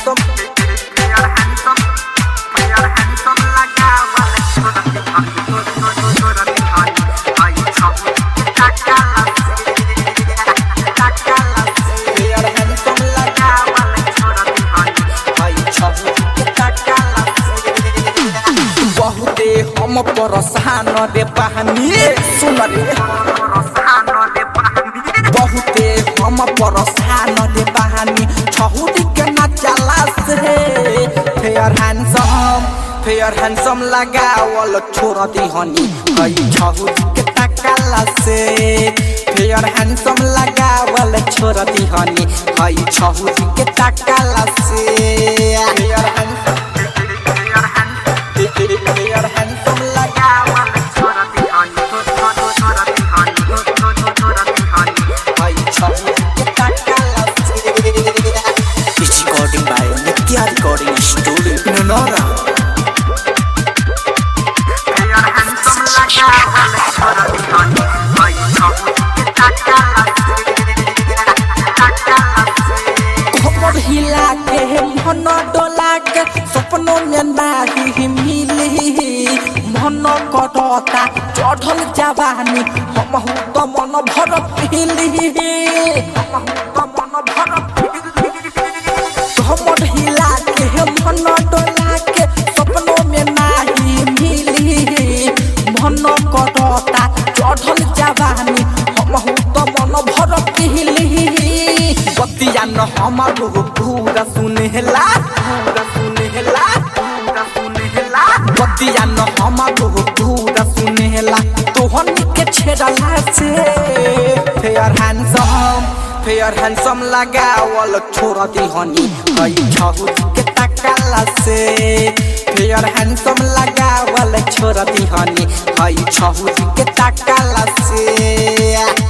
बहुते हम परसान रे बहानी सुन रे बहुते हम परसान रे बहानी छहुदी के ना चला से फेयर हैंडसम लगावल छोड़ दी हनी हई छहुदी के तकाला से फेयर हैंडसम लगावल छोड़ दी हनी हई छहुदी के तकाला से फेयर हैंडसम लगावल छोड़ दी हनी हई छहुदी के तकाला से recording by Nitya Recording Studio Nonora. हिला के मन डोला के सपनों में नाही मिली मन कटता चढ़ल जवानी हम तो मन भर पीली हमर हिला के मन डोला के सपनों में नाही मिली मन कटता चढ़ल जवानी हम तो मन भर पीली बतिया न हमारो पूरा सुनेला बतिया न हमारो पूरा सुनेला तोहन के छेड़ला से फेयर हैंडसम लगावल छोड़ दी हनी हई छहुदी के तकाला से फेयर हैंडसम लगावल छोड़ दी हनी हई छहुदी के तकाला से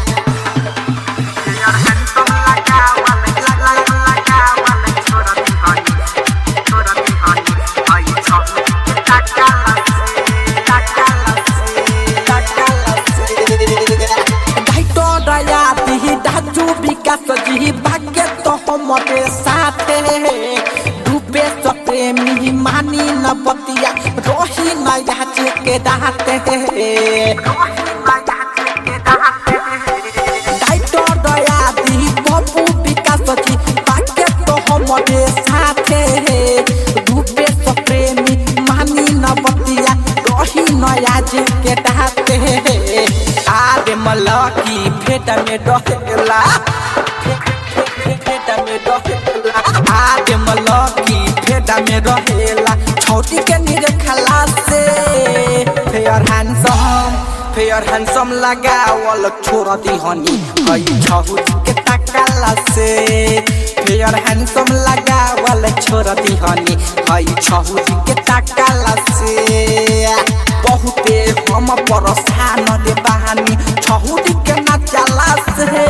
सजी भाग्य तो हमारे साथे डूबे प्रेमी मानी न बतिया रोही न याच के दाते दाइटो दया दी बबू विकास सजी भाग्य तो हमारे साथे डूबे प्रेमी मानी न बतिया रोही न याच के दाते आरे मलकी भेट में रहेला आगे मलकी फेदा में रहेला छोटी के निरखला से फेयर हैंडसम लगावल छोड़ दी हनी हई छहुदी के तकाला से फेयर हैंडसम लगावल छोड़ दी हनी हई छहुदी के तकाला से बहुते हम परसान रे बहानी छहुदी के ना चला से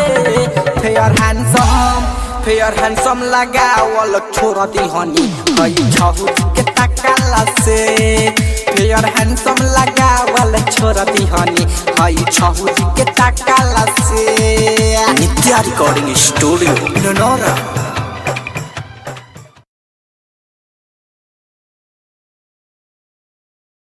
फेयर हैंडसम लगावल छोड़ दी हनी हई छहुदी के तकाला से फेयर हैंडसम लगावल छोड़ दी हनी हई छहुदी के तकाला से Nitya Recording Studio Nonora.